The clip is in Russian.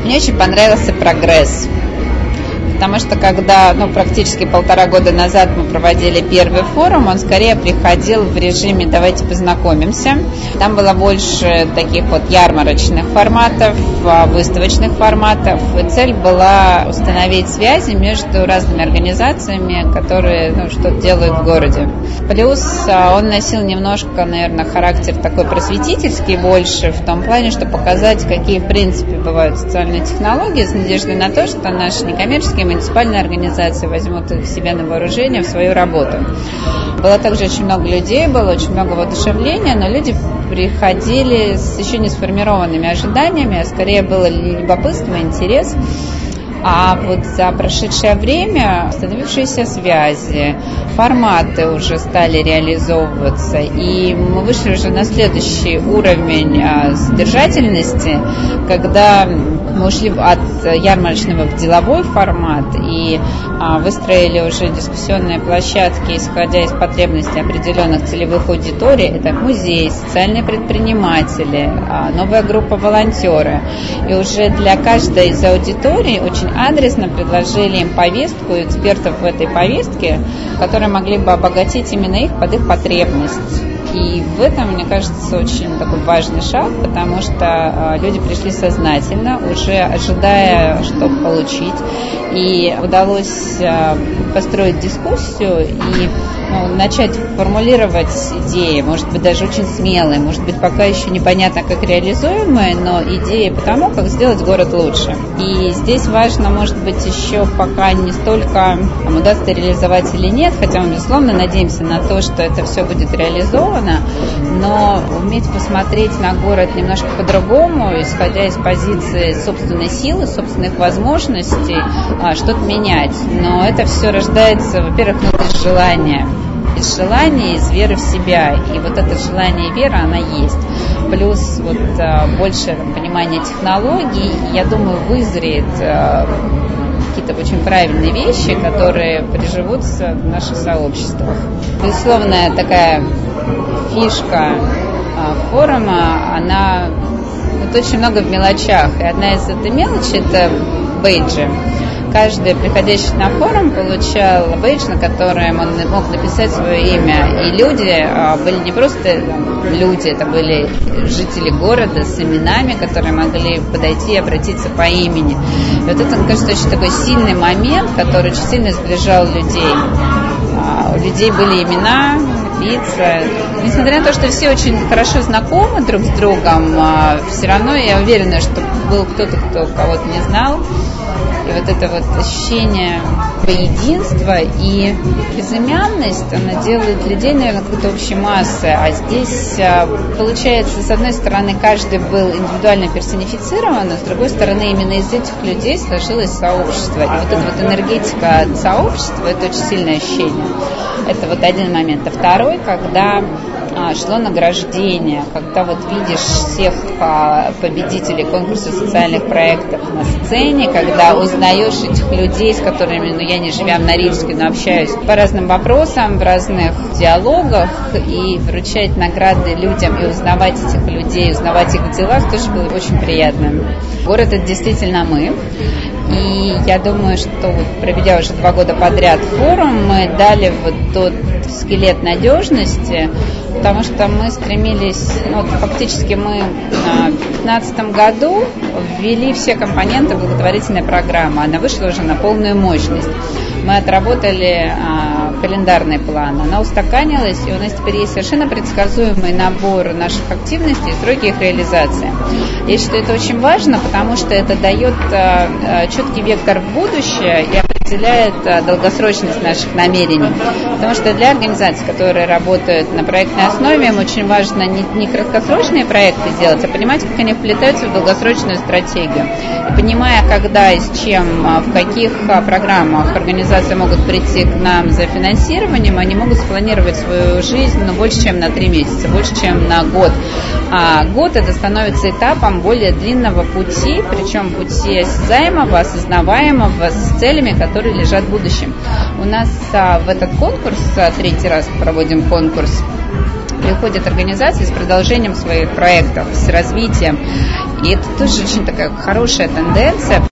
Мне очень понравился прогресс. Потому что когда, практически 1,5 года назад мы проводили первый форум, он скорее приходил в режиме «давайте познакомимся». Там было больше таких вот ярмарочных форматов, выставочных форматов. И цель была установить связи между разными организациями, которые что-то делают в городе. Плюс он носил немножко, наверное, характер такой просветительский больше, в том плане, что показать, какие в принципе бывают социальные технологии, с надеждой на то, что наши некоммерческие муниципальные организации возьмут их себе на вооружение в свою работу. Было также очень много людей, было очень много воодушевления, но люди приходили с еще не сформированными ожиданиями, а скорее было любопытство, интерес. А вот за прошедшее время установившиеся связи, форматы уже стали реализовываться, и мы вышли уже на следующий уровень содержательности, когда мы ушли от ярмарочного в деловой формат и выстроили уже дискуссионные площадки, исходя из потребностей определенных целевых аудиторий. Это музеи, социальные предприниматели, новая группа волонтеры. И уже для каждой из аудиторий очень адресно предложили им повестку, экспертов в этой повестке, которые могли бы обогатить именно их под их потребность. И в этом, мне кажется, очень такой важный шаг, потому что люди пришли сознательно, уже ожидая, что получить. И удалось построить дискуссию и начать формулировать идеи, может быть, даже очень смелые, может быть, пока еще непонятно, как реализуемые, но идеи по тому, как сделать город лучше. И здесь важно, может быть, еще пока не столько удастся реализовать или нет, хотя мы, безусловно, надеемся на то, что это все будет реализовано, но уметь посмотреть на город немножко по-другому, исходя из позиции собственной силы, собственных возможностей, что-то менять. Но это все рождается, во-первых, из желания. Из желания, из веры в себя. И вот это желание и вера, она есть. Плюс больше понимания технологий, я думаю, вызреет какие-то очень правильные вещи, которые приживутся в наших сообществах. Безусловно, такая фишка форума, она очень много в мелочах. И одна из этой мелочи – это бейджи. Каждый, приходящий на форум, получал бейдж, на котором он мог написать свое имя. И люди были не просто люди, это были жители города с именами, которые могли подойти и обратиться по имени. И вот это, мне кажется, очень такой сильный момент, который очень сильно сближал людей. У людей были имена, лица. Несмотря на то, что все очень хорошо знакомы друг с другом, все равно я уверена, что был кто-то, кто кого-то не знал. И вот это вот ощущение единства и безымянность, она делает людей, наверное, какой-то общей массы. А здесь, получается, с одной стороны, каждый был индивидуально персонифицирован, а с другой стороны, именно из этих людей сложилось сообщество. И вот эта вот энергетика от сообщества, это очень сильное ощущение. Это вот один момент. А второй, когда шло награждение, когда вот видишь всех победителей конкурса социальных проектов на сцене, когда узнаешь этих людей, с которыми, я не живя на Рижске, но общаюсь по разным вопросам, в разных диалогах, и вручать награды людям и узнавать этих людей, узнавать их в делах, тоже было очень приятно. Город — это действительно мы. И я думаю, что проведя уже 2 года подряд форум, мы дали вот тот скелет надежности, потому что мы стремились, фактически мы в 2015 году ввели все компоненты благотворительной программы. Она вышла уже на полную мощность. Мы отработали календарный план, она устаканилась, и у нас теперь есть совершенно предсказуемый набор наших активностей и сроки их реализации. Я считаю, это очень важно, потому что это дает четкий вектор в будущее и определяет долгосрочность наших намерений. Потому что для организаций, которые работают на проектной основе, им очень важно не краткосрочные проекты делать, а понимать, как они вплетаются в долгосрочную стратегию. И понимая, когда и с чем, в каких программах организации могут прийти к нам за финансированием, они могут спланировать свою жизнь больше, чем на 3 месяца, больше, чем на год. А год это становится этапом более длинного пути, причем пути осязаемого, осознаваемого, с целями, которые лежат в будущем. У нас в этот конкурс, 3-й раз проводим конкурс, приходят организации с продолжением своих проектов, с развитием. И это тоже очень такая хорошая тенденция.